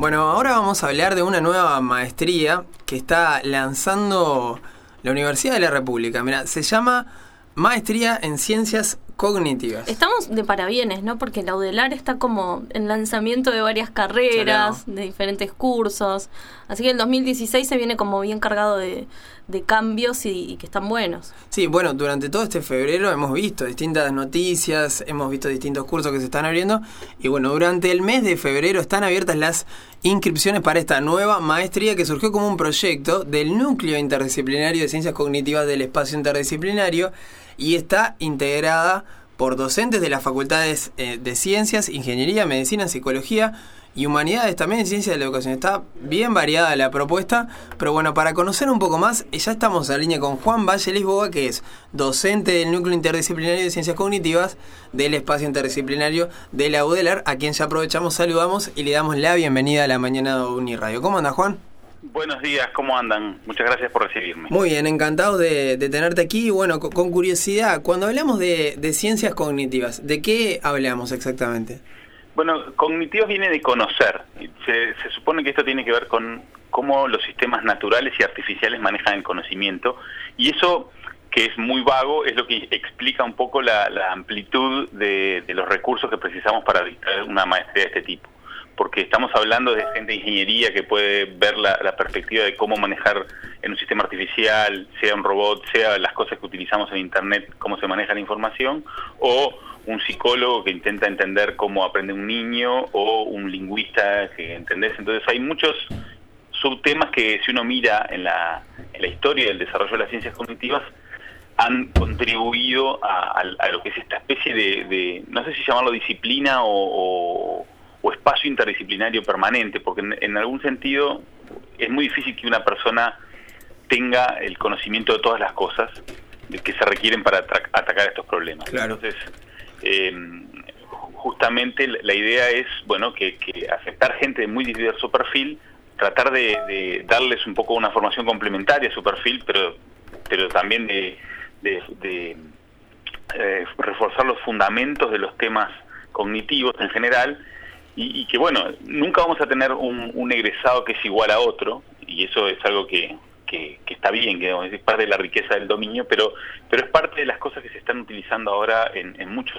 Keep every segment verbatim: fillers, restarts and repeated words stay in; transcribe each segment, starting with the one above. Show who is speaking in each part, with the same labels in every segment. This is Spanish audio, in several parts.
Speaker 1: Bueno, ahora vamos a hablar de una nueva maestría que está lanzando la Universidad de la República. Mirá, se llama Maestría en Ciencias Cognitivas.
Speaker 2: Estamos de parabienes, ¿no? Porque la UDELAR está como en lanzamiento de varias carreras,
Speaker 1: Claro.
Speaker 2: de diferentes cursos. Así que el dos mil dieciséis se viene como bien cargado de, de cambios y, y que están buenos.
Speaker 1: Sí, bueno, durante todo este febrero hemos visto distintas noticias, hemos visto distintos cursos que se están abriendo. Y bueno, durante el mes de febrero están abiertas las inscripciones para esta nueva maestría que surgió como un proyecto del Núcleo Interdisciplinario de Ciencias Cognitivas del Espacio Interdisciplinario y está integrada por docentes de las facultades eh, de Ciencias, Ingeniería, Medicina, Psicología y Humanidades, también en Ciencias de la Educación. Está bien variada la propuesta, pero bueno, para conocer un poco más, ya estamos en línea con Juan Valle Lisboa, que es docente del Núcleo Interdisciplinario de Ciencias Cognitivas del Espacio Interdisciplinario de la UDELAR, a quien ya aprovechamos, saludamos y le damos la bienvenida a la mañana de Uniradio. ¿Cómo anda, Juan?
Speaker 3: Buenos días, ¿cómo andan? Muchas gracias por recibirme.
Speaker 1: Muy bien, encantados de, de tenerte aquí. Y bueno, con, con curiosidad, cuando hablamos de, de ciencias cognitivas, ¿de qué hablamos exactamente?
Speaker 3: Bueno, cognitivos viene de conocer. Se, se supone que esto tiene que ver con cómo los sistemas naturales y artificiales manejan el conocimiento. Y eso, que es muy vago, es lo que explica un poco la, la amplitud de, de los recursos que precisamos para dictar una maestría de este tipo. Porque estamos hablando de gente de ingeniería que puede ver la, la perspectiva de cómo manejar en un sistema artificial, sea un robot, sea las cosas que utilizamos en Internet, cómo se maneja la información, o un psicólogo que intenta entender cómo aprende un niño, o un lingüista que entendés. Entonces hay muchos subtemas que, si uno mira en la, en la historia del desarrollo de las ciencias cognitivas, han contribuido a, a, a lo que es esta especie de, de no sé si llamarlo disciplina o... o o espacio interdisciplinario permanente, porque en, en algún sentido es muy difícil que una persona tenga el conocimiento de todas las cosas que se requieren para atra- atacar estos problemas.
Speaker 1: Claro.
Speaker 3: Entonces, eh, justamente la idea es, bueno, que, que aceptar gente de muy diverso perfil, tratar de, de darles un poco una formación complementaria a su perfil, pero, pero también de, de, de eh, reforzar los fundamentos de los temas cognitivos en general. Y, y que bueno, nunca vamos a tener un, un egresado que es igual a otro, y eso es algo que, que, que está bien, que es parte de la riqueza del dominio, pero pero es parte de las cosas que se están utilizando ahora en, en muchos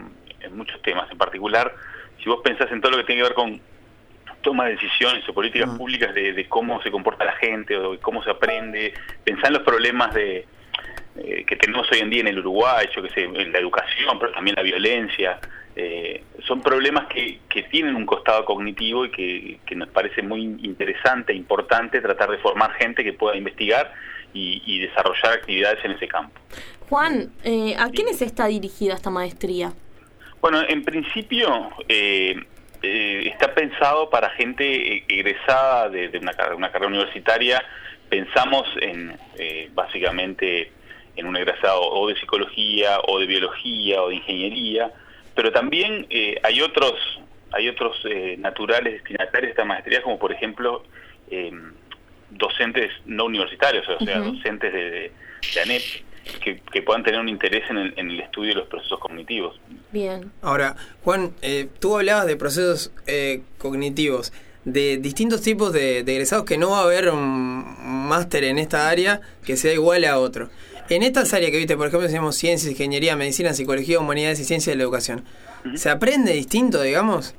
Speaker 3: en muchos temas. En particular, si vos pensás en todo lo que tiene que ver con toma de decisiones o políticas uh-huh. públicas de, de cómo se comporta la gente o de cómo se aprende, pensá en los problemas de eh, que tenemos hoy en día en el Uruguay, yo que sé, en la educación, pero también la violencia. Eh, son problemas que, que tienen un costado cognitivo y que, que nos parece muy interesante e importante tratar de formar gente que pueda investigar y, y desarrollar actividades en ese campo.
Speaker 2: Juan, eh, ¿a quiénes está dirigida esta maestría?
Speaker 3: Bueno, en principio eh, eh, está pensado para gente egresada de, de una, una carrera universitaria. Pensamos en eh, básicamente en un egresado o de psicología o de biología o de ingeniería. Pero también eh, hay otros hay otros eh, naturales destinatarios de esta maestría, como por ejemplo eh, docentes no universitarios, o sea, uh-huh. docentes de, de, de ANEP, que, que puedan tener un interés en el, en el estudio de los procesos cognitivos.
Speaker 2: Bien.
Speaker 1: Ahora, Juan, eh, tú hablabas de procesos eh, cognitivos, de distintos tipos de, de egresados, que no va a haber un máster en esta área que sea igual a otro. En estas áreas que viste, por ejemplo, decimos ciencias, ingeniería, medicina, psicología, humanidades y ciencias de la educación, uh-huh. ¿se aprende distinto, digamos?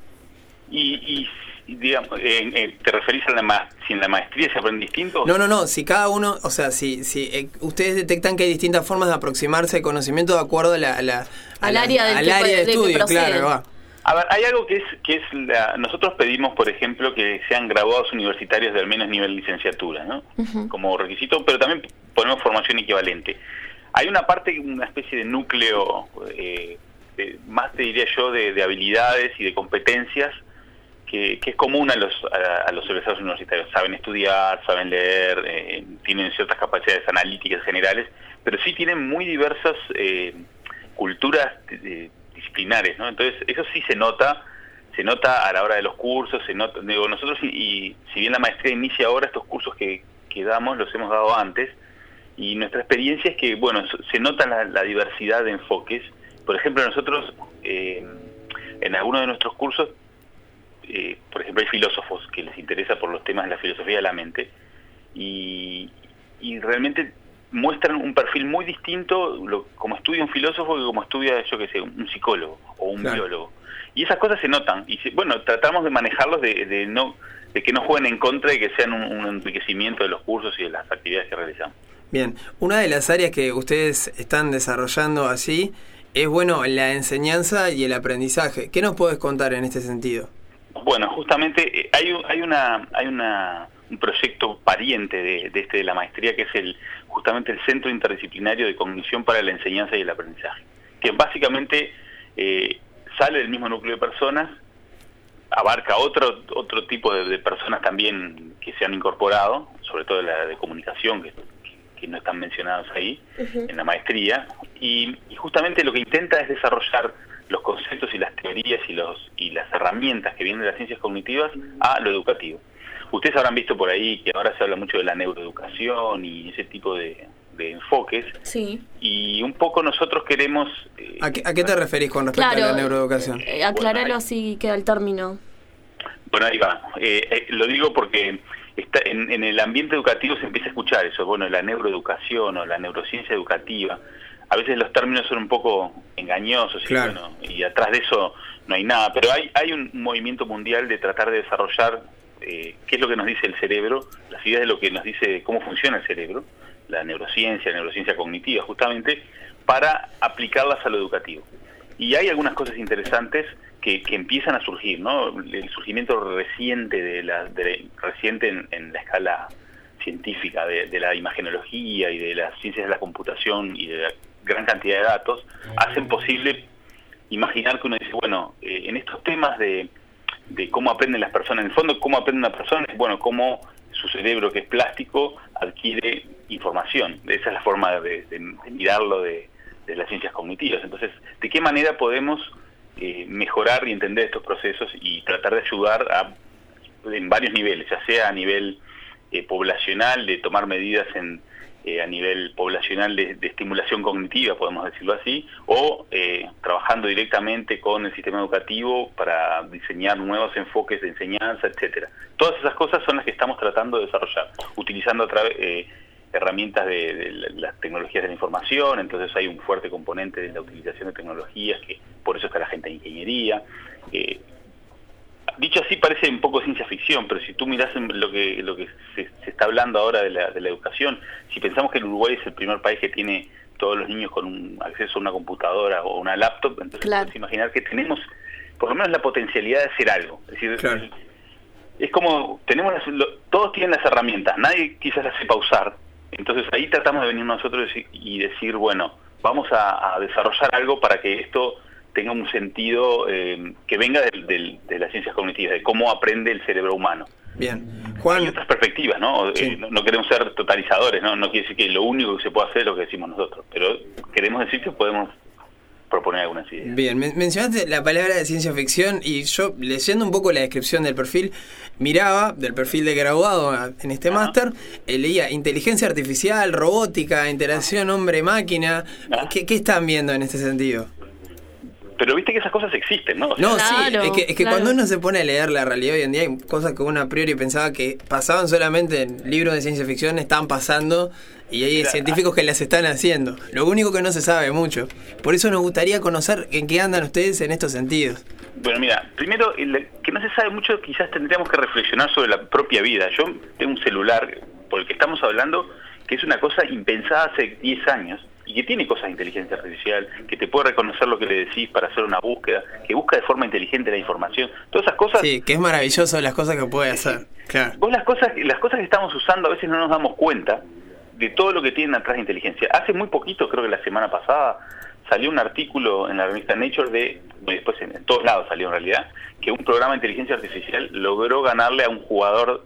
Speaker 3: Y, y digamos, eh, eh, ¿te referís a la ma- si en la maestría se aprende distinto?
Speaker 1: No, no, no, si cada uno, o sea, si, si eh, ustedes detectan que hay distintas formas de aproximarse al conocimiento de acuerdo a la, a la, a
Speaker 2: al
Speaker 1: la,
Speaker 2: área, del
Speaker 1: al
Speaker 2: tipo
Speaker 1: área de,
Speaker 2: de
Speaker 1: estudio, claro, va.
Speaker 3: A ver, hay algo que es que es la, nosotros pedimos, por ejemplo, que sean graduados universitarios de al menos nivel licenciatura, ¿no? Uh-huh. Como requisito, pero también ponemos formación equivalente. Hay una parte, una especie de núcleo, eh, de, más te diría yo, de, de habilidades y de competencias que, que es común a los a, a los egresados universitarios. Saben estudiar, saben leer, eh, tienen ciertas capacidades analíticas generales, pero sí tienen muy diversas eh, culturas eh, disciplinares, ¿no? Entonces eso sí se nota, se nota a la hora de los cursos, se nota, digo, nosotros y, y si bien la maestría inicia ahora, estos cursos que, que damos los hemos dado antes, y nuestra experiencia es que, bueno, se nota la, la diversidad de enfoques. Por ejemplo, nosotros eh, en algunos de nuestros cursos eh, por ejemplo, hay filósofos que les interesa por los temas de la filosofía de la mente y, y realmente muestran un perfil muy distinto lo, como estudia un filósofo que como estudia, yo qué sé, un psicólogo o un claro. biólogo. Y esas cosas se notan y se, bueno, tratamos de manejarlos de, de no de que no jueguen en contra y que sean un, un enriquecimiento de los cursos y de las actividades que realizamos.
Speaker 1: Bien, una de las áreas que ustedes están desarrollando así es, bueno, la enseñanza y el aprendizaje. ¿Qué nos podés contar en este sentido?
Speaker 3: Bueno, justamente hay, hay una hay una un proyecto pariente de, de este de la maestría que es el justamente el Centro Interdisciplinario de Cognición para la Enseñanza y el Aprendizaje, que básicamente eh, sale del mismo núcleo de personas, abarca otro otro tipo de, de personas también que se han incorporado, sobre todo la de comunicación, que, que no están mencionados ahí, uh-huh. en la maestría, y, y justamente lo que intenta es desarrollar los conceptos y las teorías y los y las herramientas que vienen de las ciencias cognitivas a lo educativo. Ustedes habrán visto por ahí que ahora se habla mucho de la neuroeducación y ese tipo de, de enfoques.
Speaker 2: Sí.
Speaker 3: Y un poco nosotros queremos...
Speaker 1: Eh, ¿A, qué, ¿A qué te referís con respecto claro, a la neuroeducación?
Speaker 2: Eh, aclaralo bueno, así queda el término.
Speaker 3: Bueno, ahí va. Eh, eh, lo digo porque está en, en el ambiente educativo se empieza a escuchar eso, bueno, la neuroeducación o la neurociencia educativa. A veces los términos son un poco engañosos claro. y, bueno, y atrás de eso no hay nada, pero hay, hay un movimiento mundial de tratar de desarrollar eh, qué es lo que nos dice el cerebro, las ideas de lo que nos dice cómo funciona el cerebro, la neurociencia, la neurociencia cognitiva justamente, para aplicarlas a lo educativo. Y hay algunas cosas interesantes que, que empiezan a surgir, ¿no? El surgimiento reciente de la, de, reciente en, en la escala científica de, de la imagenología y de las ciencias de la computación y de la gran cantidad de datos, hacen posible imaginar que uno dice, bueno, eh, en estos temas de, de cómo aprenden las personas, en el fondo, cómo aprende una persona, bueno, cómo su cerebro, que es plástico, adquiere información. Esa es la forma de, de, de mirarlo de, de las ciencias cognitivas. Entonces, ¿de qué manera podemos eh, mejorar y entender estos procesos y tratar de ayudar a, en varios niveles, ya sea a nivel eh, poblacional, de tomar medidas en Eh, a nivel poblacional de, de estimulación cognitiva, podemos decirlo así, o eh, trabajando directamente con el sistema educativo para diseñar nuevos enfoques de enseñanza, etcétera. Todas esas cosas son las que estamos tratando de desarrollar, utilizando a través eh, herramientas de, de las tecnologías de la información. Entonces hay un fuerte componente de la utilización de tecnologías, que por eso está la gente de ingeniería. Eh, Dicho así parece un poco ciencia ficción, pero si tú miras lo que lo que se, se está hablando ahora de la, de la educación, si pensamos que el Uruguay es el primer país que tiene todos los niños con un acceso a una computadora o una laptop, entonces claro. puedes imaginar que tenemos por lo menos la potencialidad de hacer algo. Es decir, claro. es, es como tenemos las, lo, todos tienen las herramientas, nadie quizás las sepa usar. Entonces ahí tratamos de venir nosotros y decir, bueno, vamos a, a desarrollar algo para que esto tenga un sentido eh, que venga de, de, de las ciencias cognitivas, de cómo aprende el cerebro humano.
Speaker 1: Bien, Juan.
Speaker 3: Hay otras perspectivas, ¿no? Sí. Eh, no, no queremos ser totalizadores, ¿no? No quiere decir que lo único que se puede hacer es lo que decimos nosotros, pero queremos decir que podemos proponer algunas ideas.
Speaker 1: Bien, men- mencionaste la palabra de ciencia ficción y yo, leyendo un poco la descripción del perfil, miraba del perfil de graduado en este uh-huh. máster, eh, leía inteligencia artificial, robótica, interacción uh-huh. hombre-máquina. Uh-huh. ¿Qué, ¿Qué están viendo en este sentido?
Speaker 3: Pero viste que esas cosas existen, ¿no? O sea,
Speaker 1: no,
Speaker 2: claro,
Speaker 1: sí, es que, es que
Speaker 2: claro.
Speaker 1: cuando uno se pone a leer la realidad hoy en día, hay cosas que uno a priori pensaba que pasaban solamente en libros de ciencia ficción, están pasando y hay Mira, científicos que las están haciendo. Lo único que no se sabe mucho. Por eso nos gustaría conocer en qué andan ustedes en estos sentidos.
Speaker 3: Bueno, mira, primero, el, que no se sabe mucho, quizás tendríamos que reflexionar sobre la propia vida. Yo tengo un celular por el que estamos hablando, que es una cosa impensada hace diez años. Y que tiene cosas de inteligencia artificial, que te puede reconocer lo que le decís para hacer una búsqueda, que busca de forma inteligente la información, todas esas cosas.
Speaker 1: Sí, que es maravilloso las cosas que puede hacer. Sí. Claro.
Speaker 3: Vos las cosas, las cosas que estamos usando a veces no nos damos cuenta de todo lo que tienen atrás de inteligencia. Hace muy poquito, creo que la semana pasada, salió un artículo en la revista Nature de, después en, en todos lados salió en realidad, que un programa de inteligencia artificial logró ganarle a un jugador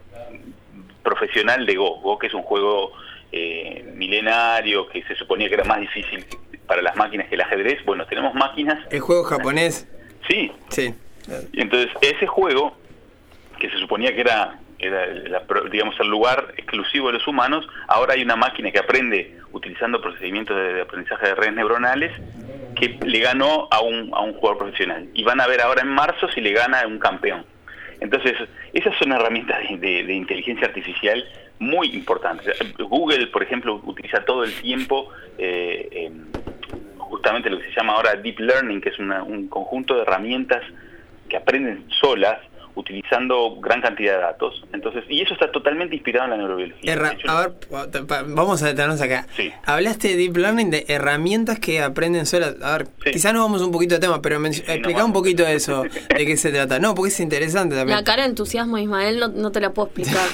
Speaker 3: profesional de Go, Go que es un juego Eh, milenario, que se suponía que era más difícil para las máquinas que el ajedrez. Bueno, tenemos máquinas...
Speaker 1: ¿El juego japonés?
Speaker 3: Sí.
Speaker 1: Sí.
Speaker 3: Y entonces, ese juego, que se suponía que era era la, digamos el lugar exclusivo de los humanos. Ahora hay una máquina que aprende utilizando procedimientos de aprendizaje de redes neuronales que le ganó a un, a un jugador profesional. Y van a ver ahora en marzo si le gana a un campeón. Entonces, esas son herramientas de, de, de inteligencia artificial muy importantes. Google, por ejemplo, utiliza todo el tiempo eh, eh, justamente lo que se llama ahora Deep Learning, que es una, un conjunto de herramientas que aprenden solas, utilizando gran cantidad de datos. Entonces, y eso está totalmente inspirado en la neurobiología.
Speaker 1: Erra,
Speaker 3: hecho,
Speaker 1: a ver, vamos a detenernos acá.
Speaker 3: Sí.
Speaker 1: Hablaste de Deep Learning, de herramientas que aprenden solas. A ver,
Speaker 3: sí.
Speaker 1: quizás nos vamos un poquito de tema, pero sí, explica no un poquito de eso, de qué se trata. No, porque es interesante también.
Speaker 2: La cara de entusiasmo, Ismael, no, no te la puedo explicar.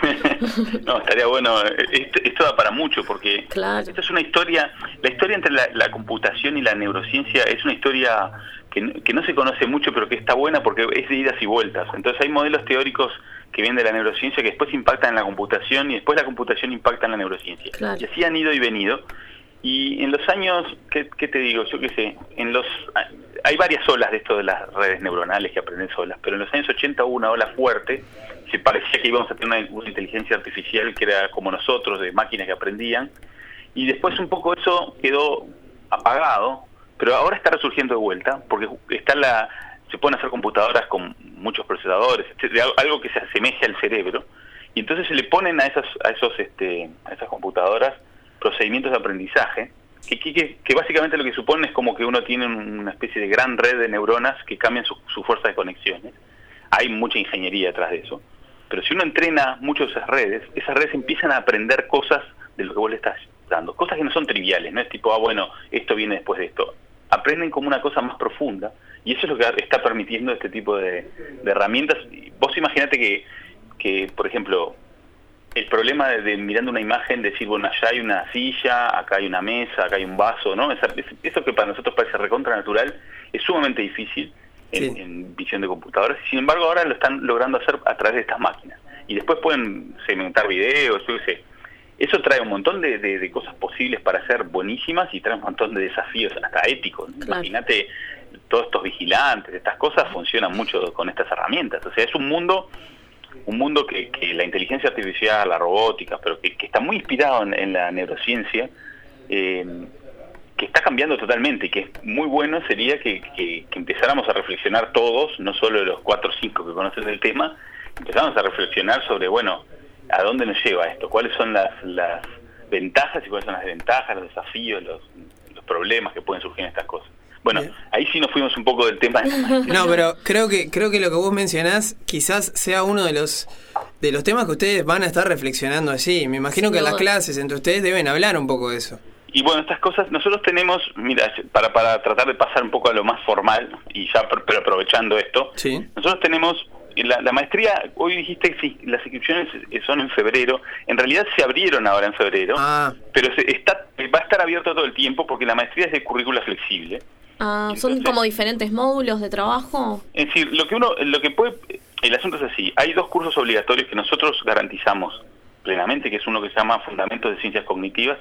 Speaker 3: No, estaría bueno. Esto, esto da para mucho, porque
Speaker 2: claro.
Speaker 3: Esto es una historia, la historia entre la, la computación y la neurociencia es una historia que, que no se conoce mucho, pero que está buena porque es de idas y vueltas. Entonces hay modelos teóricos que vienen de la neurociencia que después impactan en la computación y después la computación impacta en la neurociencia.
Speaker 2: Claro.
Speaker 3: Y así han ido y venido. Y en los años, ¿qué, qué te digo? Yo qué sé, en los hay varias olas de esto de las redes neuronales que aprenden solas, pero en los años ochenta hubo una ola fuerte, se parecía que íbamos a tener una, una inteligencia artificial que era como nosotros, de máquinas que aprendían, y después un poco eso quedó apagado, pero ahora está resurgiendo de vuelta, porque está la se pueden hacer computadoras con muchos procesadores, algo que se asemeje al cerebro, y entonces se le ponen a esas a esos este a esas computadoras procedimientos de aprendizaje que, que, que básicamente lo que supone es como que uno tiene una especie de gran red de neuronas que cambian su, su fuerza de conexiones. Hay mucha ingeniería detrás de eso, pero si uno entrena mucho esas redes, esas redes empiezan a aprender cosas de lo que vos le estás dando, cosas que no son triviales, no es tipo, ah bueno, esto viene después de esto, aprenden como una cosa más profunda, y eso es lo que está permitiendo este tipo de, de herramientas. Vos imaginate que, que, por ejemplo, el problema de, de mirando una imagen, decir, bueno, allá hay una silla, acá hay una mesa, acá hay un vaso, ¿no? Esa, eso que para nosotros parece recontra natural, es sumamente difícil en, sí. en visión de computadoras, y sin embargo ahora lo están logrando hacer a través de estas máquinas. Y después pueden segmentar videos, yo qué sé. Eso trae un montón de, de, de cosas posibles para ser buenísimas y trae un montón de desafíos, hasta éticos, ¿no? Claro. Imagínate, todos estos vigilantes, estas cosas funcionan mucho con estas herramientas. O sea, es un mundo... un mundo que, que la inteligencia artificial, la robótica, pero que, que está muy inspirado en, en la neurociencia, eh, que está cambiando totalmente, y que es muy bueno sería que, que, que empezáramos a reflexionar todos, no solo los cuatro o cinco que conocen el tema, empezáramos a reflexionar sobre, bueno, ¿a dónde nos lleva esto? ¿Cuáles son las, las ventajas y cuáles son las desventajas, los desafíos, los, los problemas que pueden surgir en estas cosas? Bueno, bien. Ahí sí nos fuimos un poco del tema.
Speaker 1: No, pero creo que creo que lo que vos mencionás quizás sea uno de los de los temas que ustedes van a estar reflexionando allí. Me imagino sí, que en las clases entre ustedes deben hablar un poco de eso.
Speaker 3: Y bueno, estas cosas, nosotros tenemos, mira, para para tratar de pasar un poco a lo más formal, y ya pero aprovechando esto,
Speaker 1: sí.
Speaker 3: Nosotros tenemos la, la maestría, hoy dijiste que sí, las inscripciones son en febrero, en realidad se abrieron ahora en febrero,
Speaker 1: ah.
Speaker 3: pero se está va a estar abierto todo el tiempo porque la maestría es de currícula flexible.
Speaker 2: Ah, entonces, ¿son como diferentes módulos de trabajo?
Speaker 3: Es decir, lo que uno, lo que puede, el asunto es así, hay dos cursos obligatorios que nosotros garantizamos plenamente, que es uno que se llama Fundamentos de Ciencias Cognitivas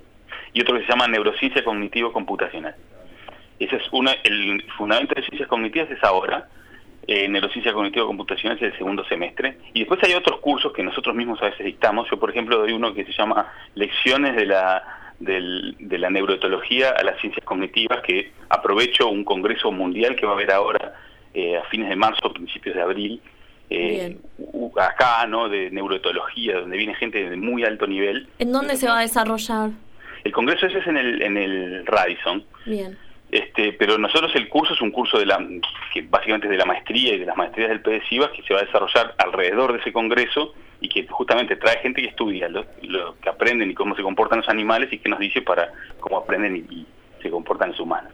Speaker 3: y otro que se llama Neurociencia Cognitivo-Computacional. Ese es uno, el Fundamento de Ciencias Cognitivas es ahora, eh, Neurociencia Cognitivo-Computacional es el segundo semestre, y después hay otros cursos que nosotros mismos a veces dictamos. Yo, por ejemplo, doy uno que se llama Lecciones de la Del, de la neuroetología a las ciencias cognitivas, que aprovecho un congreso mundial que va a haber ahora eh, a fines de marzo, principios de abril, eh, acá, ¿no?, de neuroetología, donde viene gente de muy alto nivel.
Speaker 2: ¿En dónde se va a desarrollar?
Speaker 3: El congreso ese es en el en el Radisson.
Speaker 2: Bien.
Speaker 3: Este, pero nosotros el curso es un curso de la que básicamente es de la maestría y de las maestrías del P D CIBAS, que se va a desarrollar alrededor de ese congreso y que justamente trae gente que estudia lo, lo que aprenden y cómo se comportan los animales y que nos dice para cómo aprenden y, y se comportan los humanos.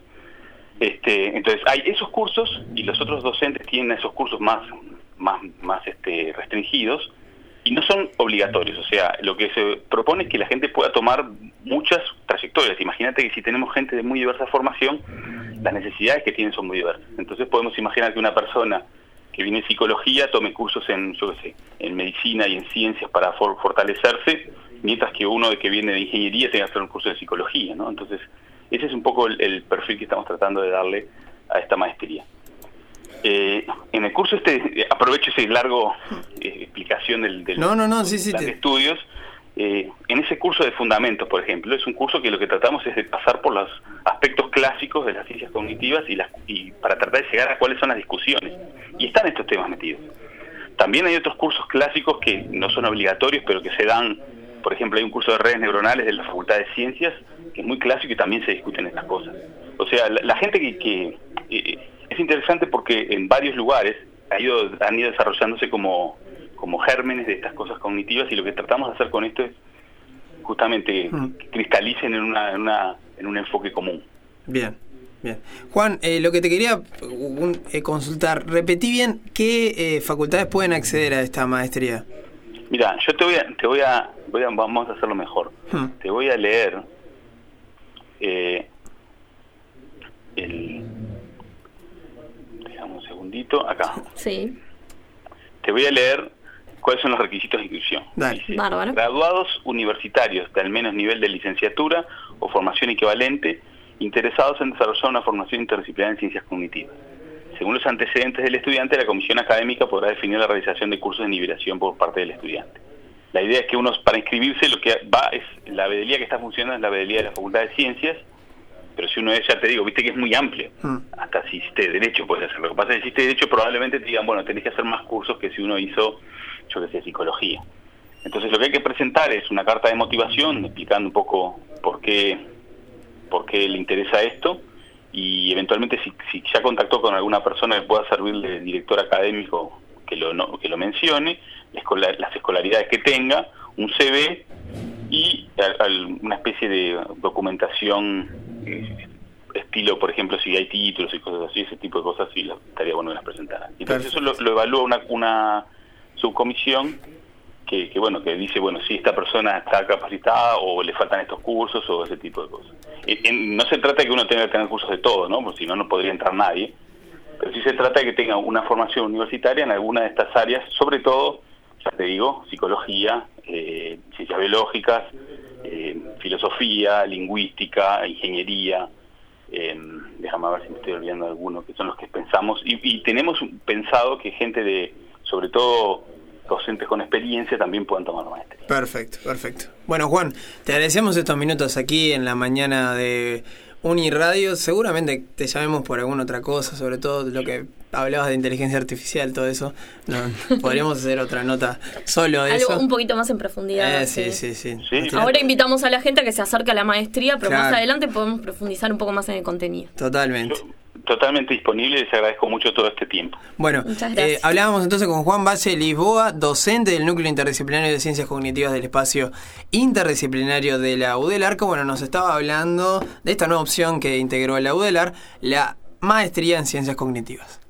Speaker 3: Este, entonces hay esos cursos y los otros docentes tienen esos cursos más más más este restringidos y no son obligatorios. O sea, lo que se propone es que la gente pueda tomar muchas trayectorias. Imagínate que si tenemos gente de muy diversa formación, las necesidades que tienen son muy diversas. Entonces podemos imaginar que una persona que viene de psicología tome cursos en, yo qué sé, en medicina y en ciencias para for fortalecerse, mientras que uno de que viene de ingeniería tenga que hacer un curso de psicología, ¿no? Entonces, ese es un poco el, el perfil que estamos tratando de darle a esta maestría. Eh, en el curso este, aprovecho ese largo eh, explicación del, del
Speaker 1: no, no, no, sí, sí,
Speaker 3: plan de
Speaker 1: te...
Speaker 3: estudios. Eh, en ese curso de fundamentos, por ejemplo, es un curso que lo que tratamos es de pasar por los aspectos clásicos de las ciencias cognitivas y, las, y para tratar de llegar a cuáles son las discusiones. Y están estos temas metidos. También hay otros cursos clásicos que no son obligatorios, pero que se dan. Por ejemplo, hay un curso de redes neuronales de la Facultad de Ciencias, que es muy clásico y también se discuten estas cosas. O sea, la, la gente que... que eh, es interesante porque en varios lugares ha ido, han ido desarrollándose como... como gérmenes de estas cosas cognitivas, y lo que tratamos de hacer con esto es justamente mm. que cristalicen en, una, en, una, en un enfoque común.
Speaker 1: Bien, bien. Juan, eh, lo que te quería un, eh, consultar, repetí bien, ¿qué eh, facultades pueden acceder a esta maestría?
Speaker 3: Mira, yo te voy a, te voy a, voy a vamos a hacerlo mejor. Hmm. Te voy a leer eh, el... Dejamos un segundito, acá.
Speaker 2: Sí.
Speaker 3: Te voy a leer cuáles son los requisitos de inscripción.
Speaker 2: Dice, Bárbaro.
Speaker 3: Graduados universitarios de al menos nivel de licenciatura o formación equivalente, interesados en desarrollar una formación interdisciplinaria en ciencias cognitivas. Según los antecedentes del estudiante, la comisión académica podrá definir la realización de cursos de nivelación por parte del estudiante. La idea es que uno, para inscribirse, lo que va es, la veeduría que está funcionando es la veeduría de la Facultad de Ciencias, pero si uno es, ya te digo, viste que es muy amplio. Hmm. Hasta si hiciste Derecho puedes hacerlo. Lo que pasa es que si hiciste Derecho probablemente te digan, bueno, tenés que hacer más cursos que si uno hizo, yo que sé, Psicología. Entonces lo que hay que presentar es una carta de motivación explicando un poco por qué, por qué le interesa esto, y eventualmente si, si ya contactó con alguna persona que pueda servirle de director académico que lo, no, que lo mencione, escolar, las escolaridades que tenga, un C V y al, al, una especie de documentación eh, estilo, por ejemplo, si hay títulos y cosas así, ese tipo de cosas, sí, estaría bueno que las presentaran. Entonces eso lo, lo evalúa una, una subcomisión que, que, bueno, que dice, bueno, si esta persona está capacitada o le faltan estos cursos o ese tipo de cosas. En, en, no se trata de que uno tenga que tener cursos de todo, ¿no? Porque si no, no podría entrar nadie. Pero sí se trata de que tenga una formación universitaria en alguna de estas áreas, sobre todo, ya te digo, psicología, eh, ciencias biológicas, eh, filosofía, lingüística, ingeniería, eh, déjame ver si me estoy olvidando de alguno, que son los que pensamos, y, y tenemos pensado que gente de, sobre todo docentes con experiencia, también puedan tomar la maestría.
Speaker 1: Perfecto, perfecto. Bueno, Juan, te agradecemos estos minutos aquí en la mañana de Uniradio. Seguramente te llamemos por alguna otra cosa, sobre todo lo que hablabas de inteligencia artificial, todo eso. No, podríamos hacer otra nota solo de
Speaker 2: Algo
Speaker 1: eso.
Speaker 2: un poquito más en profundidad.
Speaker 1: Eh, sí, sí, sí, sí.
Speaker 2: sí. Ahora invitamos a la gente a que se acerque a la maestría, pero
Speaker 1: claro,
Speaker 2: más adelante podemos profundizar un poco más en el contenido.
Speaker 1: Totalmente.
Speaker 3: Yo, totalmente disponible, y les agradezco mucho todo este tiempo.
Speaker 1: Bueno, eh, hablábamos entonces con Juan Valle Lisboa, docente del Núcleo Interdisciplinario de Ciencias Cognitivas del Espacio Interdisciplinario de la UDELAR, que bueno, nos estaba hablando de esta nueva opción que integró la UDELAR, la Maestría en Ciencias Cognitivas.